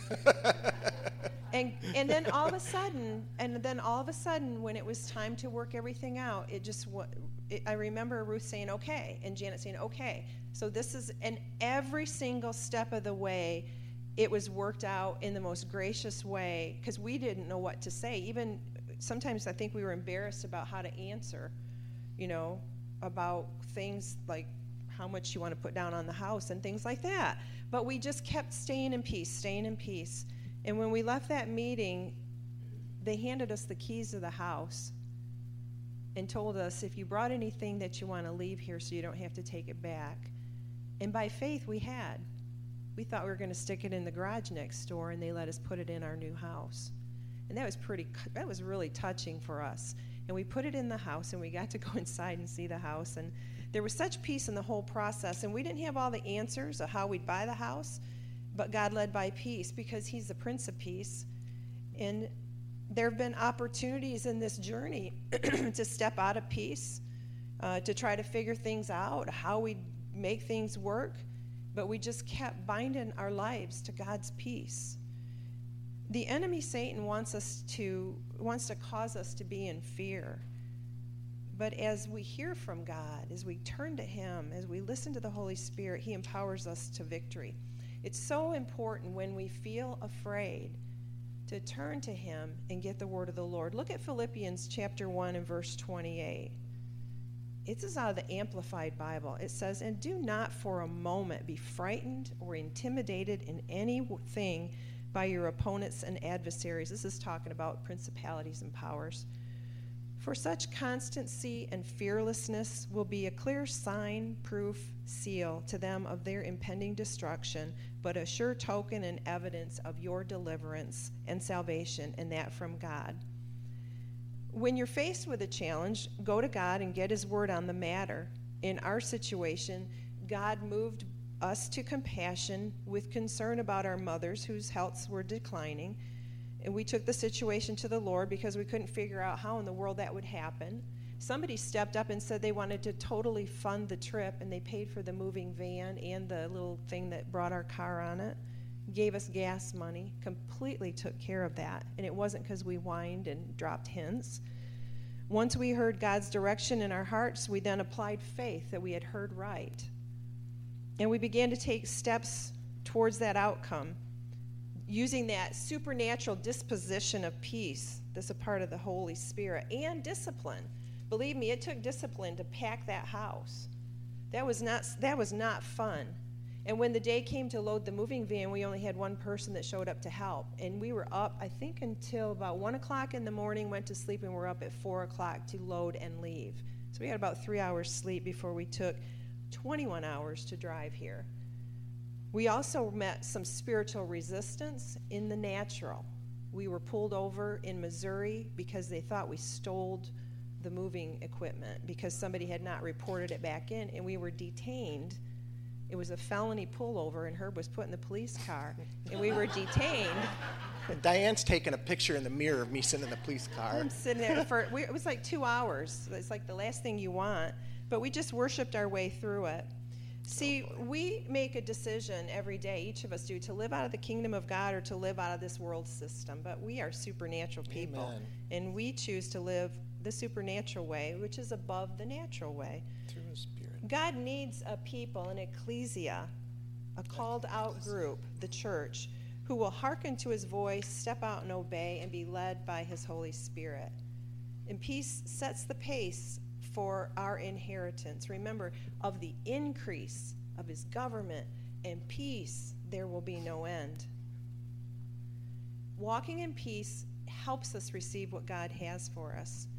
And and then all of a sudden, and then all of a sudden, when it was time to work everything out, it just wa- it, I remember Ruth saying, okay, and Janet saying, okay. So this is, and every single step of the way, it was worked out in the most gracious way, because we didn't know what to say. Even sometimes I think we were embarrassed about how to answer, you know, about things like how much you want to put down on the house and things like that. But we just kept staying in peace, staying in peace. And when we left that meeting, they handed us the keys of the house and told us, if you brought anything that you want to leave here so you don't have to take it back. And by faith, we had. We thought we were going to stick it in the garage next door, and they let us put it in our new house. And that was pretty, that was really touching for us. And we put it in the house, and we got to go inside and see the house. And there was such peace in the whole process. And we didn't have all the answers of how we'd buy the house, but God led by peace, because he's the Prince of Peace. And there have been opportunities in this journey to step out of peace, uh, to try to figure things out, how we make things work. But we just kept binding our lives to God's peace. The enemy, Satan, wants us to wants to cause us to be in fear. But as we hear from God, as we turn to him, as we listen to the Holy Spirit, he empowers us to victory. It's so important when we feel afraid to turn to him and get the word of the Lord. Look at Philippians chapter one and verse twenty-eight. This is out of the Amplified Bible. It says, and do not for a moment be frightened or intimidated in anything by your opponents and adversaries. This is talking about principalities and powers. For such constancy and fearlessness will be a clear sign, proof, seal to them of their impending destruction, but a sure token and evidence of your deliverance and salvation, and that from God. When you're faced with a challenge, go to God and get his word on the matter. In our situation, God moved us to compassion with concern about our mothers whose healths were declining. And we took the situation to the Lord because we couldn't figure out how in the world that would happen. Somebody stepped up and said they wanted to totally fund the trip, and they paid for the moving van and the little thing that brought our car on it. Gave us gas money, completely took care of that. And it wasn't because we whined and dropped hints. Once we heard God's direction in our hearts, we then applied faith that we had heard right. And we began to take steps towards that outcome, using that supernatural disposition of peace that's a part of the Holy Spirit, and discipline. Believe me, it took discipline to pack that house. That was not, that was not fun. And when the day came to load the moving van, we only had one person that showed up to help. And we were up, I think, until about one o'clock in the morning, went to sleep, and we're up at four o'clock to load and leave. So we had about three hours sleep before we took twenty-one hours to drive here. We also met some spiritual resistance in the natural. We were pulled over in Missouri because they thought we stole the moving equipment because somebody had not reported it back in, and we were detained. It was a felony pullover, and Herb was put in the police car, and we were detained. And Diane's taking a picture in the mirror of me sitting in the police car. I'm sitting there for, we, it was like two hours. It's like the last thing you want. But we just worshiped our way through it. See, we make a decision every day, each of us do, to live out of the kingdom of God or to live out of this world system. But we are supernatural people. Amen. And we choose to live the supernatural way, which is above the natural way. Through his Spirit. God needs a people, an ecclesia, a called out group, the church, who will hearken to his voice, step out and obey, and be led by his Holy Spirit. And peace sets the pace for our inheritance. Remember, of the increase of his government and peace, there will be no end. Walking in peace helps us receive what God has for us.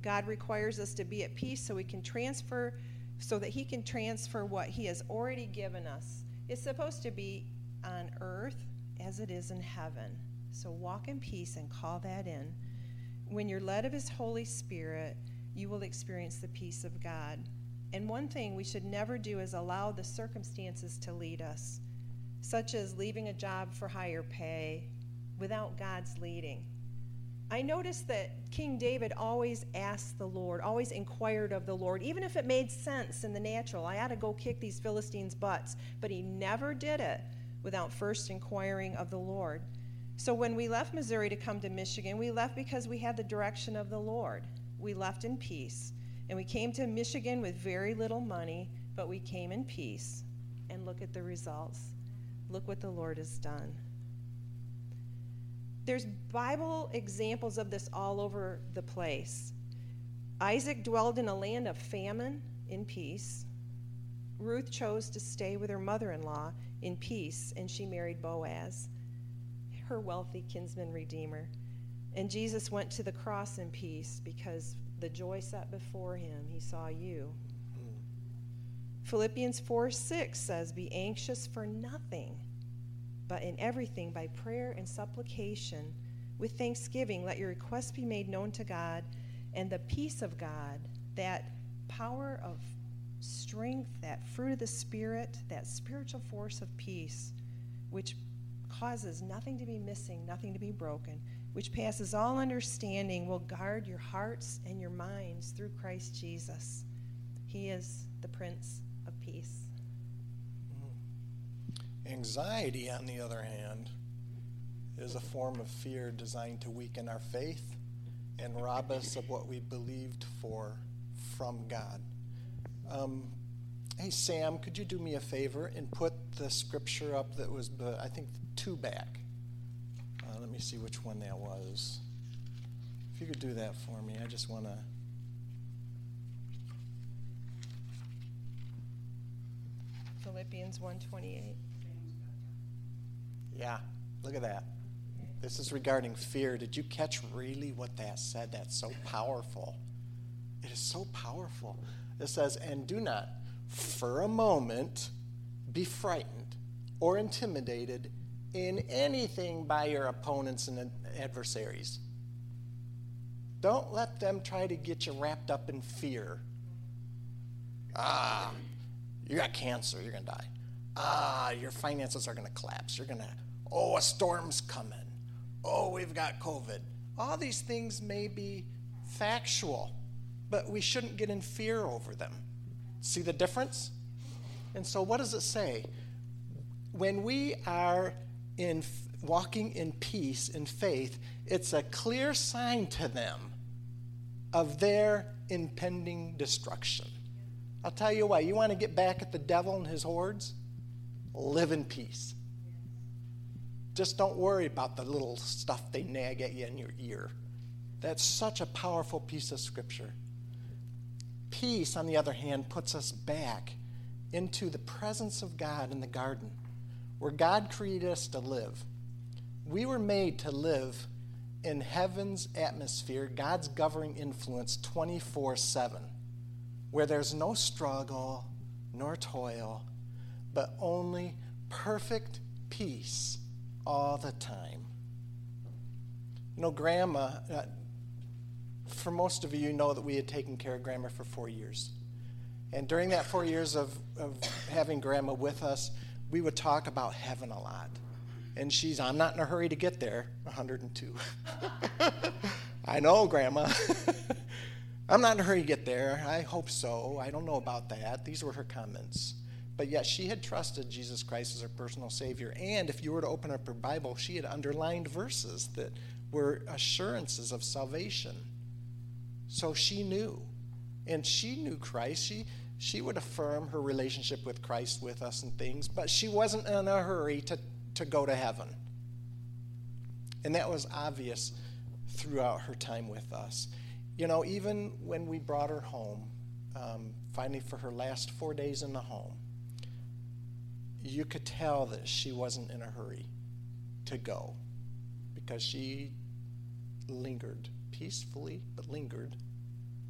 God requires us to be at peace so we can transfer, so that he can transfer what he has already given us. It's supposed to be on earth as it is in heaven. So walk in peace and call that in. When you're led of his Holy Spirit, you will experience the peace of God. And one thing we should never do is allow the circumstances to lead us, such as leaving a job for higher pay without God's leading. I noticed that King David always asked the Lord, always inquired of the Lord, even if it made sense in the natural. I ought to go kick these Philistines' butts. But he never did it without first inquiring of the Lord. So when we left Missouri to come to Michigan, we left because we had the direction of the Lord. We left in peace. And we came to Michigan with very little money, but we came in peace. And look at the results. Look what the Lord has done. There's Bible examples of this all over the place. Isaac dwelled in a land of famine in peace. Ruth chose to stay with her mother-in-law in peace, and she married Boaz, her wealthy kinsman redeemer. And Jesus went to the cross in peace because the joy set before him, he saw you. Mm. Philippians four six says, be anxious for nothing, but in everything by prayer and supplication with thanksgiving let your requests be made known to God, and the peace of God, that power of strength, that fruit of the Spirit, that spiritual force of peace, which causes nothing to be missing, nothing to be broken, which passes all understanding, will guard your hearts and your minds through Christ Jesus. He is the Prince of Peace. Anxiety, on the other hand, is a form of fear designed to weaken our faith and rob us of what we believed for from God. Um, hey, Sam, could you do me a favor and put the scripture up that was, uh, I think, two back? Uh, let me see which one that was. If you could do that for me, I just want to... Philippians one twenty-eight. Yeah, look at that. This is regarding fear. Did you catch really what that said? That's so powerful. It is so powerful. It says, and do not for a moment be frightened or intimidated in anything by your opponents and adversaries. Don't let them try to get you wrapped up in fear. Ah, you got cancer, you're going to die. Ah, your finances are going to collapse. You're going to, oh, a storm's coming. Oh, we've got COVID. All these things may be factual, but we shouldn't get in fear over them. See the difference? And so what does it say? When we are in walking in peace, in faith, it's a clear sign to them of their impending destruction. I'll tell you what, you want to get back at the devil and his hordes? Live in peace. Just don't worry about the little stuff they nag at you in your ear. That's such a powerful piece of scripture. Peace, on the other hand, puts us back into the presence of God in the garden, where God created us to live. We were made to live in heaven's atmosphere, God's governing influence twenty-four seven, where there's no struggle nor toil, but only perfect peace all the time. You know, Grandma, uh, for most of you, you know that we had taken care of Grandma for four years. And during that four years of, of having Grandma with us, we would talk about heaven a lot. And she's, I'm not in a hurry to get there, one hundred two. I know, Grandma. I'm not in a hurry to get there. I hope so. I don't know about that. These were her comments. But yet she had trusted Jesus Christ as her personal Savior. And if you were to open up her Bible, she had underlined verses that were assurances of salvation. So she knew. And she knew Christ. She, she would affirm her relationship with Christ with us and things. But she wasn't in a hurry to, to go to heaven. And that was obvious throughout her time with us. You know, even when we brought her home, um, finally for her last four days in the home, you could tell that she wasn't in a hurry to go because she lingered peacefully, but lingered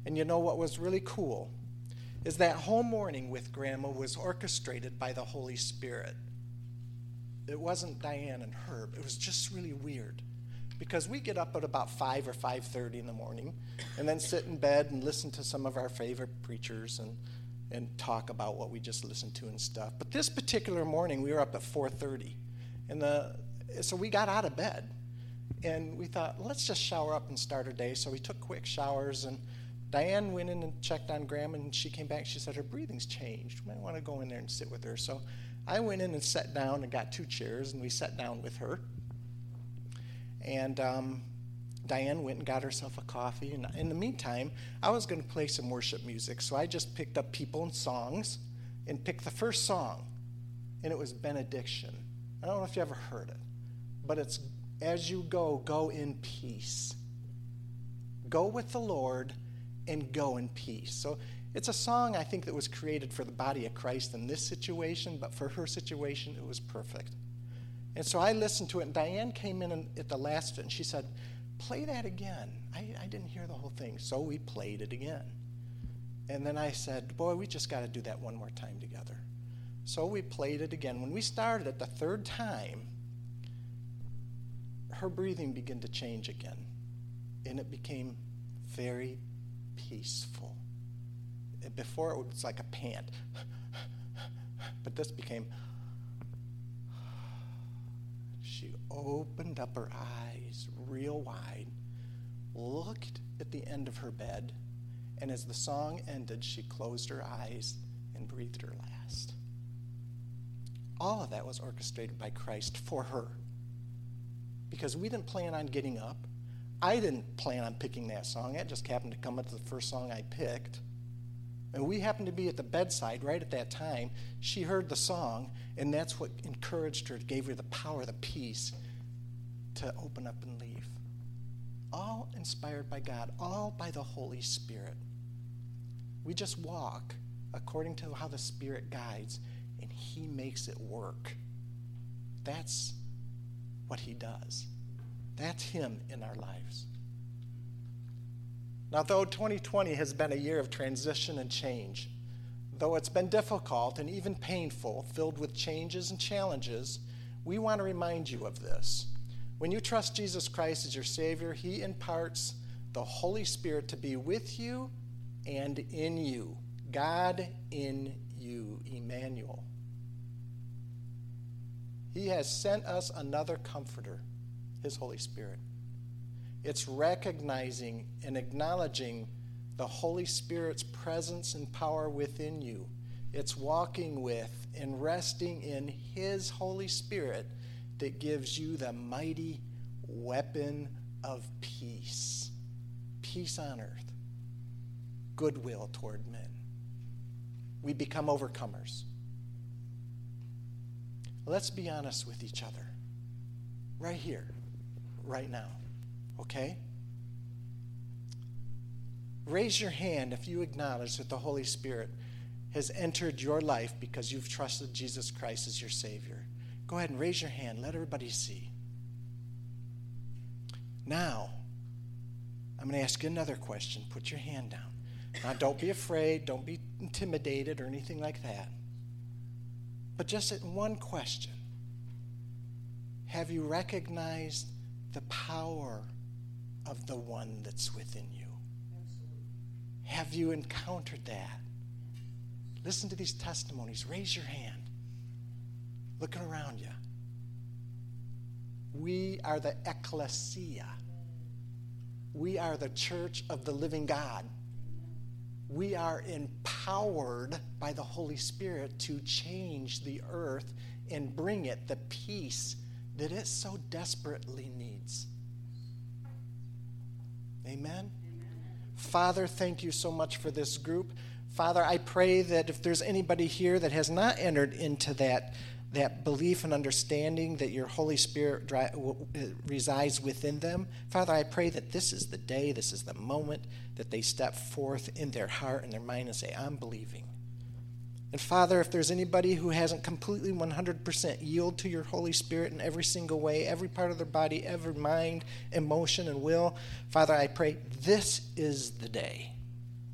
And you know what was really cool is that whole morning with Grandma was orchestrated by the Holy Spirit. It wasn't Diane and Herb. It was just really weird because we get up at about five or five thirty in the morning and then sit in bed and listen to some of our favorite preachers and, and talk about what we just listened to and stuff. But this particular morning, we were up at four thirty. And the, so we got out of bed. And we thought, let's just shower up and start our day. So we took quick showers, and Diane went in and checked on Grandma, and she came back. She said her breathing's changed. We might want to go in there and sit with her. So I went in and sat down and got two chairs, and we sat down with her. And um, Diane went and got herself a coffee. And in the meantime, I was going to play some worship music. So I just picked up People and Songs and picked the first song, and it was Benediction. I don't know if you ever heard it, but it's as you go, go in peace. Go with the Lord and go in peace. So it's a song, I think, that was created for the body of Christ in this situation, but for her situation, it was perfect. And so I listened to it, and Diane came in and, at the last bit, and she said, play that again. I, I didn't hear the whole thing, so we played it again. And then I said, boy, we just got to do that one more time together. So we played it again. When we started it the third time, her breathing began to change again, and it became very peaceful. Before it was like a pant, but this became, she opened up her eyes real wide, looked at the end of her bed, and as the song ended, she closed her eyes and breathed her last. All of that was orchestrated by Christ for her. Because we didn't plan on getting up. I didn't plan on picking that song. That just happened to come up to the first song I picked. And we happened to be at the bedside right at that time. She heard the song, and that's what encouraged her, gave her the power, the peace to open up and leave. All inspired by God, all by the Holy Spirit. We just walk according to how the Spirit guides, and He makes it work. That's what He does. That's Him in our lives. Now, though twenty twenty has been a year of transition and change, though it's been difficult and even painful, filled with changes and challenges, we want to remind you of this. When you trust Jesus Christ as your Savior, He imparts the Holy Spirit to be with you and in you. God in you, Emmanuel. He has sent us another comforter, His Holy Spirit. It's recognizing and acknowledging the Holy Spirit's presence and power within you. It's walking with and resting in His Holy Spirit that gives you the mighty weapon of peace. Peace on earth. Goodwill toward men. We become overcomers. Let's be honest with each other. Right here, right now. Okay? Raise your hand if you acknowledge that the Holy Spirit has entered your life because you've trusted Jesus Christ as your Savior. Go ahead and raise your hand. Let everybody see. Now, I'm going to ask you another question. Put your hand down. Now, don't be afraid. Don't be intimidated or anything like that. But just one question. Have you recognized the power of the one that's within you? Absolutely. Have you encountered that? Listen to these testimonies. Raise your hand. Looking around you. We are the ecclesia. We are the church of the living God. We are empowered by the Holy Spirit to change the earth and bring it the peace that it so desperately needs. Amen? Amen? Father, thank you so much for this group. Father, I pray that if there's anybody here that has not entered into that, that belief and understanding that your Holy Spirit dri- resides within them, Father, I pray that this is the day, this is the moment that they step forth in their heart and their mind and say, I'm believing. And Father, if there's anybody who hasn't completely one hundred percent yield to your Holy Spirit in every single way, every part of their body, every mind, emotion, and will, Father, I pray this is the day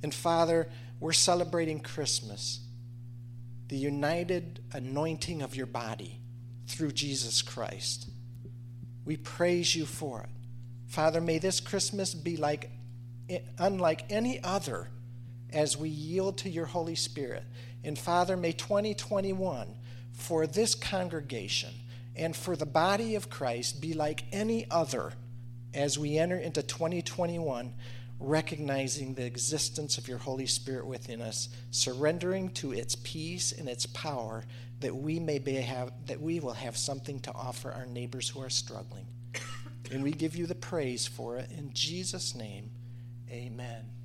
And Father, we're celebrating Christmas, the united anointing of your body through Jesus Christ. We praise you for it. Father, may this Christmas be like unlike any other as we yield to your Holy Spirit. And Father, may twenty twenty-one for this congregation and for the body of Christ be like any other as we enter into twenty twenty-one, recognizing the existence of your Holy Spirit within us, surrendering to its peace and its power, that we may be have that we will have something to offer our neighbors who are struggling. And we give you the praise for it in Jesus' name. Amen.